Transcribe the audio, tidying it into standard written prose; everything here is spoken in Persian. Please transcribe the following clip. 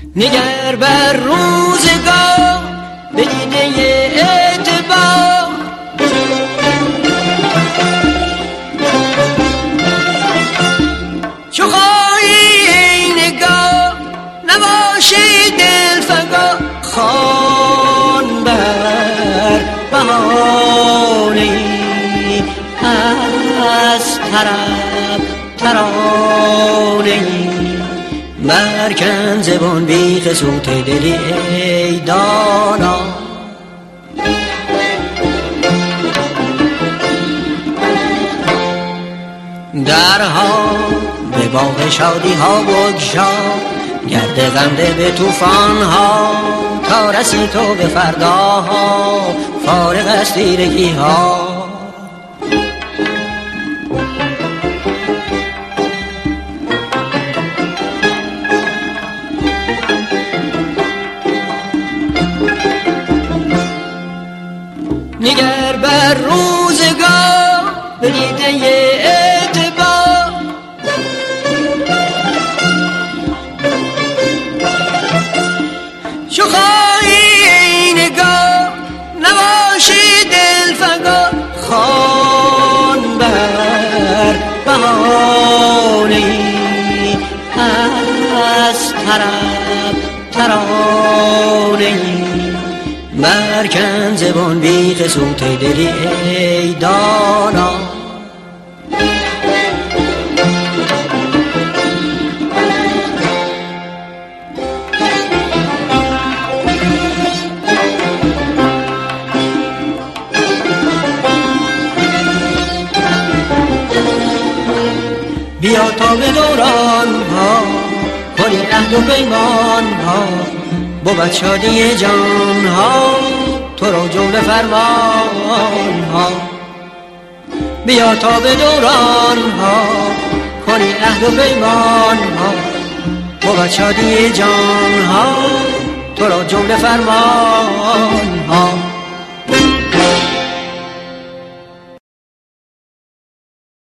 نگر بر روزگار به دیده اعتبار، چو خواهی ای نگاه نباشی دلفگار، خوان بر بهانه‌ای از طرب ترانه‌ای، برکن زبان بیخ صوت دلی ای دانا. درها به باغ شادی ها بگشا، گرد غمده به طوفان ها، تا رسی تو به فرداها فارغ از تیرگی ها. نگر بر روزگار به دیده اعتبار، چو خواهی ای نگاه نباشی دلفگار، خوان بر بهانه‌ای از طرب ترانه‌ای، برکن زبان بیخ صوت دلی ای دانا. بیا تا به دوران ها کنی عهد و پیمان ها، بود شادی جان ها تو را جمله فرمان ها. بیا تا به دوران ها کنی عهد و پیمان ها، بود شادی جان ها تو را جمله فرمان